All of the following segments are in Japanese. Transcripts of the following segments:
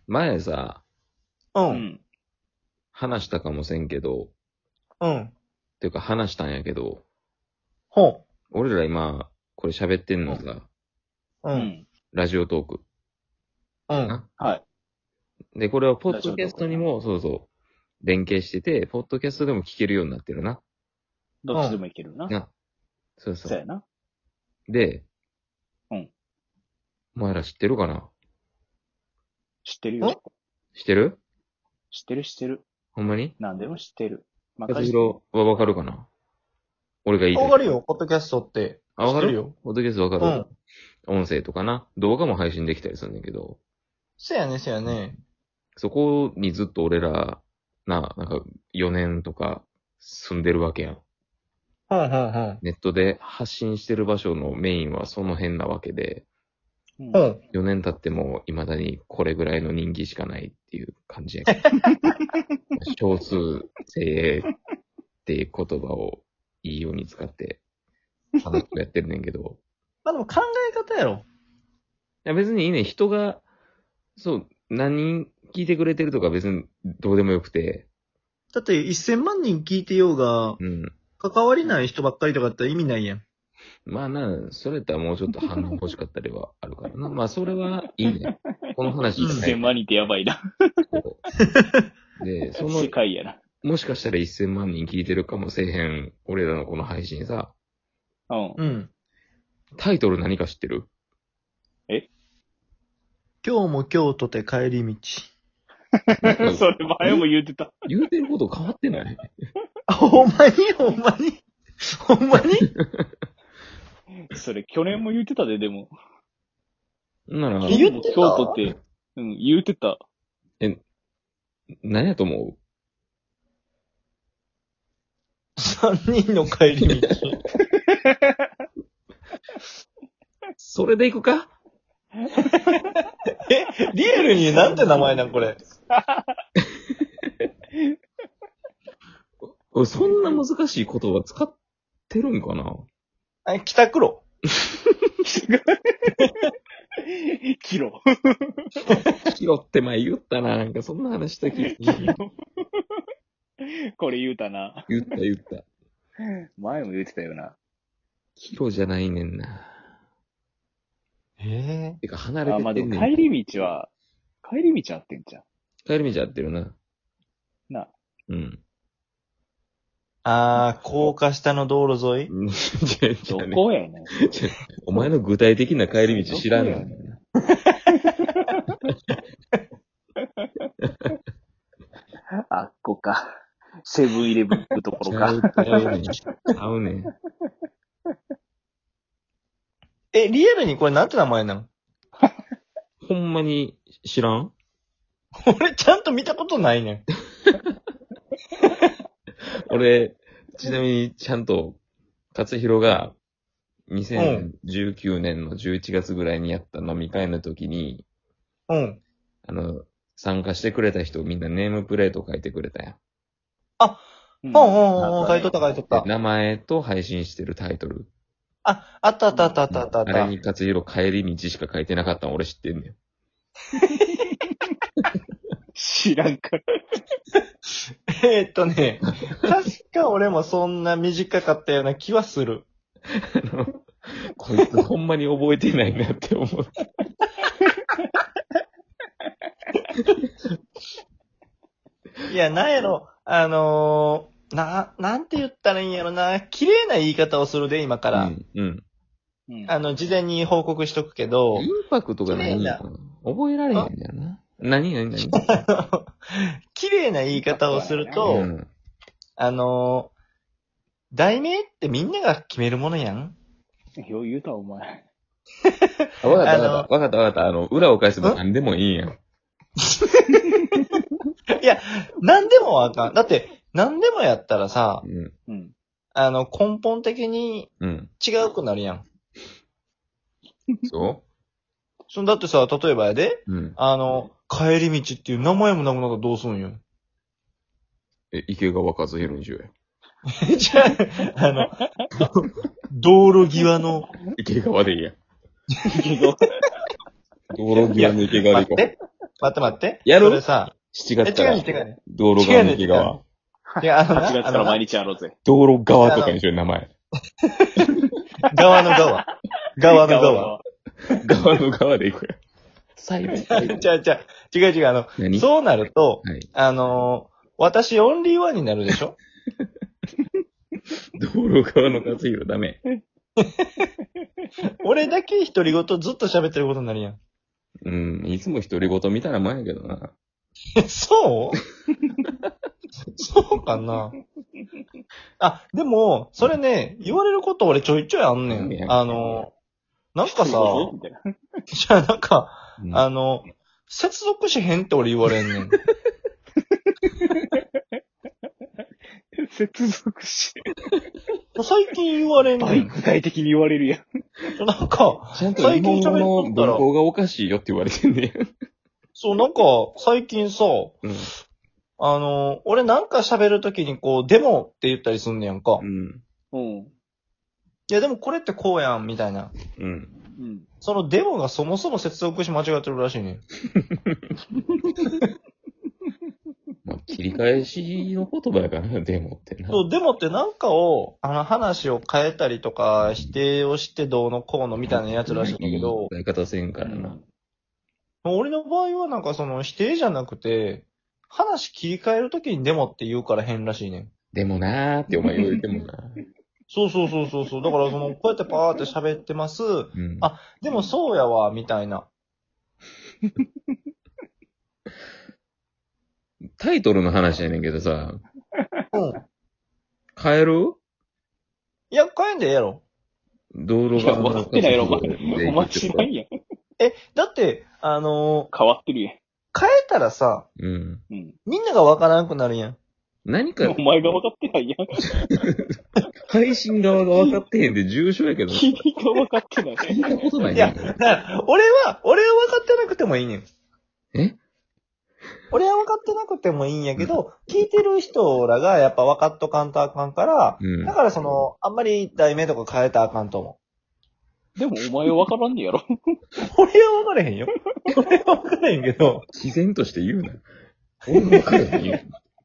前さ、 う。 うんん。 話したかもせんけど、 うん。 っていうか話したんやけど、 ほ俺ら今、これ喋ってんのさ、 う。う。 うんん。 ラジオトーク。 うん。 なはい。 で、これはポッドキャストにも、そうそう、連携してて、ポッドキャストでも聞けるようになってるな。 どっちでもいけるな。 な。そうそう。 そうやな。 で、 うん。 お前ら知ってるかな？ 知ってるよ。 知ってる？ 知ってる知ってる。 ほんまに？ 何でも知ってる。ま和弘はわかるかな？俺が言いたい。 わかるよ、ポッドキャストって。 あ、わかる知ってるよ。 ポッドキャストわかる、音声とかな。動画も配信できたりするんだけど、 せやね、せやね。 そこにずっと俺ら、なんか4年とか住んでるわけやん。 ほんほんほん。 ネットで発信してる場所のメインはその辺なわけで、 うんほん。 4年経っても未だにこれぐらいの人気しかないっていう感じやけど。少数精鋭っていう言葉をいいように使って楽しくやってるねんけど。 まあでも考え方やろ。 いや別にいいね、人が、そう、何人聞いてくれてるとか別にどうでもよくて、 だって1000万人聞いてようが、 うん。 関わりない人ばっかりとかだったら意味ないやん。 まあな、それやったらもうちょっと反応欲しかったりはあるからな。まあそれはいいね。この話じゃない 1000万人ってやばいな。 で、 世界やな。 もしかしたら1000万人聞いてるかもせえへん、俺らのこの配信さ、 うん。 うん。 タイトル何か知ってる？ 今日も京都で帰り道。 それ前も言ってた。 言うてること変わってない？ あ、ほんまにほんまにほんまにそれ去年も言ってたで、でも。 なら、 言ってた京都って、うん、言ってた。 何やと思う？ ?3 人の帰り道。 それでいくか？ リアルになんて名前なんこれ。 俺そんな難しい言葉使ってるんかな？ あ、北黒。 キロ。 キロって前言ったな。なんかそんな話した気がする。 これ言うたな。 言った。 前も言ってたよな。 キロじゃないねんな。てか離れあ、 てまあでもってんねん。 帰り道は合ってんじゃん。 帰り道合ってるな。 な。 うん。 高架下の道路沿い。 違うど違うねこやねん。 お前の具体的な帰り道知らんのどこやねん。あっこか。セブンイレブンのところか。 ちゃうねん。ちゃうねん。 リアルにこれなんて名前なの？ ほんまに知らん？ 俺ちゃんと見たことないねん。 俺、ちなみにちゃんと、勝弘が2019年の11月ぐらいにやった飲み会の時に、 うん。 参加してくれた人みんなネームプレート書いてくれたやん。 うんほんほんほん、書いとった書いとった。 で名前と配信してるタイトル。 あったあったあったあったあったあった。 あれに勝弘帰り道しか書いてなかったの俺知ってんねん。 知らんから。 確か俺もそんな短かったような気はする。 こいつほんまに覚えてないなって思う。 いや、なんやろ、なんて言ったらいいんやろな。綺麗な言い方をするで、今から。 うん。うん。 うん。 事前に報告しとくけどイ、ンパクトがないんやな。覚えられへんだよな。何綺麗な言い方をするうと、 ん。 題名ってみんなが決めるものやん。 よう言うた、お前。 あ、わかった。裏を返せば何でもいいんやん。 いや、なんでもあかん。だって、なんでもやったらさ、 うん。 うん。 根本的にうん。 違うくなるやん。 そだってさ、例えばやで、 う？うん。 帰り道っていう名前もなくなったらどうすんよ。 池川和弘にしようや。 じゃあ、道路際の、 池川でいいや。 けど、 道路際の池川で行こ待って待って待って。 やるそれさ、 7 違う月からね違うね。 道路側向き側。 違う、 8月から毎日やろうぜ。 道路側とかにしよう、名前。 側の側。側の側。 側の側でいくよ。最後。 違う、 何そうなると、 はい。 私オンリーワンになるでしょ？ 道路側の勝弘ダメ。 俺だけ独り言ずっと喋ってることになるやん。 うん、いつも独り言みたいなもんやけどな。 そうそうかな。あ、でも、それね、言われること俺ちょいちょいあんねん。なんかさ、 みたいな。 じゃあなんか、 うん接続しへんって俺言われんねん。 接続し。 最近言われんねん。 具体的に言われるやん。 なんか、 ちゃんと最近日本語の喋っとったら文法がおかしいよって言われてんねそう、なんか、最近さ、 うん。 俺なんか喋るときにこう、デモって言ったりすんねやんか。いうん。 うん。 や、でもこれってこうやん、みたいな。 うん。 うん。 そのデモがそもそも接続し間違ってるらしいねん。 まあ、切り返しの言葉やからな、デモってな。 そう、デモってなんかを、話を変えたりとか、否定をしてどうのこうのみたいなやつらしいんだけど、 使い方せんからな。 俺の場合はなんかその否定じゃなくて、話切り替えるときにデモって言うから変らしいねん。 でもなーってお前言われてもな。 そう。だからこうやってパーって喋ってます。 うん。 あでもそうやわ、みたいな。 タイトルの話やねんけどさ、 うん。 変えるいや、変えんでええやろ。 道路いや、 側分かってないやろ、おで前。お前知らんやん。 だって、 変わってるやん。 変えたらさ、 うん。 うん。 みんながわからなくなるやん。 何かお前が分かってないやん。 配信側が分かってへんで重症やけど、聞君が分かってない。 いたことないいや、 ねん。 だから俺は分かってなくてもいいねん。 え俺は分かってなくてもいいんやけど、聞いてる人らがやっぱ分かっとかんとあかんから、 うんだからあんまり題名とか変えたらあかんと思でもお前は分からんねやろ。 う。俺は分からへんよ。俺は分からへんけど、 自然として言うな。俺も分かれへんよ。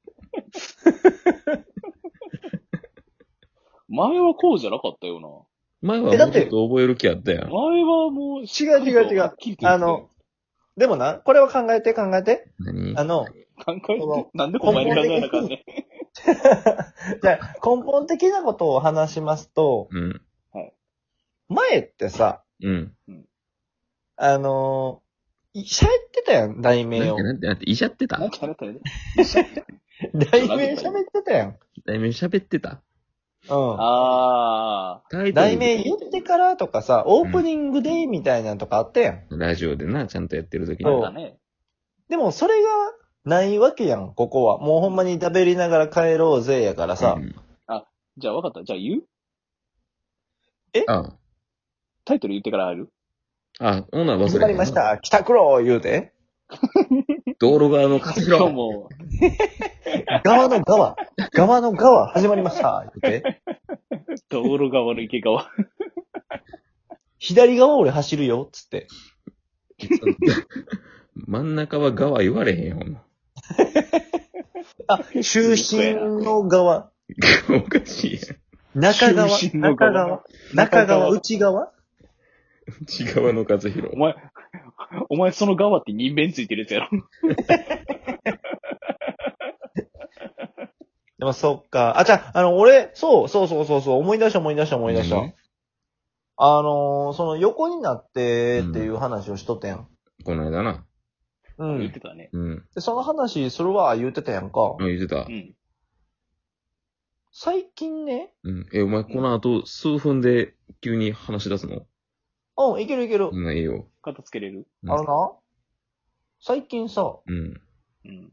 前はこうじゃなかったよな。 前はもうちょっと覚える気あったやん。 前はもう、 違うはっきりと言ってでもな、これは考えて。 何考え考えて、なんでお前に考えなあかんねん。 じゃあ根本的なことを話しますと、 うん。 前ってさ、 うん。 喋ってたやん、題名を。 なんて、いしゃってたなんかあなたやで。 題名喋ってたやん。 題名喋ってたうん。 あタイトル題名言ってからとかさ、オープニングでみたいなのとかあったやん。 ラジオでな、ちゃんとやってる時ー。 に。 だね。 でもそれがないわけやん、ここは。もうほんまに食べりながら帰ろうぜやからさ。 うんじゃあ分かった。じゃあ言うあタイトル言ってから入るあ、ほな忘れ始まりまし。た。北黒言うて。 道路側の勝今日弘。 も、 側の側。側の側始まりました。言うて。 道路側の池側。 左側俺走るよ。つって。 真ん中は側言われへんよ、ほんま。 あ、中心の側。 おかしいやん。 中側。 中心の側中側。中側。内側。 内側の勝弘。 お前その側って人弁ついてるやつやろ。 でもそっか。あ、じゃあ、俺、そう、思い出した。 うんその横になってっていう話をしとったやん。 この間な。 うん。 言ってたね。 うん。 で、その話するわ、言うてたやんか。 あ、言ってたう。ん。 最近ね、 うん。お前この後数分で急に話し出すのいけるいける。 いいよ。 片付けれるうんな、最近さ、 うん。 うん。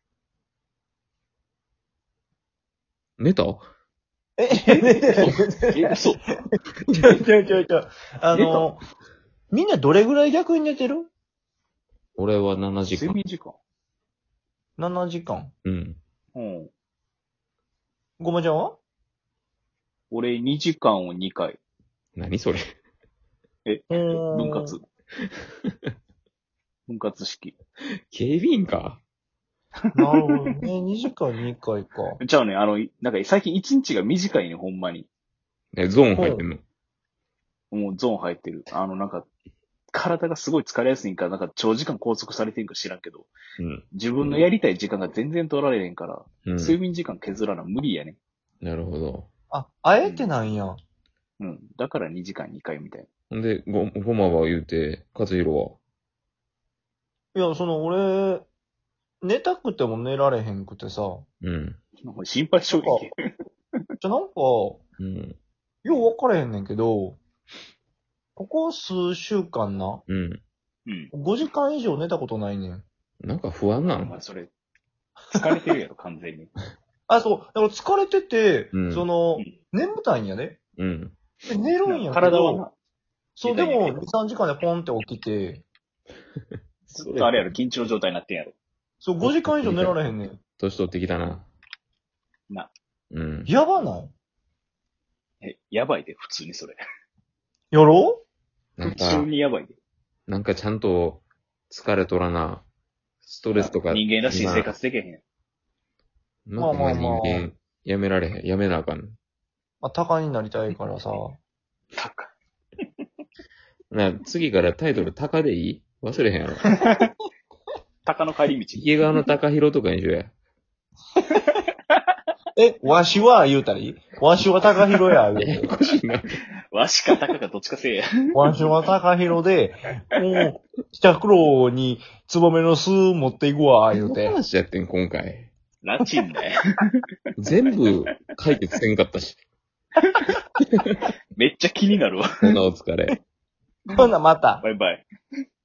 寝た寝てない。 嘘。 違う。みんなどれぐらい逆に寝てる？ 俺は7時間。 睡眠時間。 7 時間。 うん。 うん。 ごまちゃんは？ 俺2時間を2回。 何それ分割。 分割式。 警備員か。 なるほどね。2時間に1回か。 じゃあね、なんか最近1日が短いね、ほんまに。 ゾーン入ってんの。 もうゾーン入ってる。なんか、体がすごい疲れやすいんか、なんか長時間拘束されてんか知らんけど、 うん。 自分のやりたい時間が全然取られへんから、 うん。 睡眠時間削らな無理やね。 なるほど。 あえてなんや。 うん。だから2時間2回みたいほんで、ごまは言うて、和弘は。 いや、俺、寝たくても寝られへんくてさ。 うん。 な。もう心配性やんけ。 なんか、 うん。 よう分からへんねんけど、ここ数週間な、 うん。 うん。 5時間以上寝たことないねん。 なんか不安なおん前それ、疲れてるやろ、完全に。 そう。だから疲れてて、 うん眠たいんやね。 うん。 で寝るんやけど、 体はな、 そう、でも、 寝たいんやけ 2、3時間でポンって起きて、 ずっとあれやろ、緊張状態になってんやろ。 そう、5時間以上寝られへんねん。 年取ってきたな。 な。 うん。 やばないやばいで、普通にそれ。 やろなん普通か、 にやばいで。 なんかちゃんと疲れとらな。ストレスとか。 人間らしい生活できへん。 なんかまあまあまあ人間、やめられへん。やめなあかん。 鷹になりたいからさ。 高次からタイトル、鷹でいい忘れへんやろ。 鷹の帰り道。 池川の高弘とかにしようや。 わしは言うたらいいわしは高弘や、言うて。 わしか鷹かどっちかせえや。 わしは高弘で、もう、北黒にツバメの巣持っていくわ、言う何のて。 話やってん、今回。 ラチンだよ。 全部解決せんかったし。 めっちゃ気になるわ。 ほなお疲れ。 ほな、また。 バイバイ。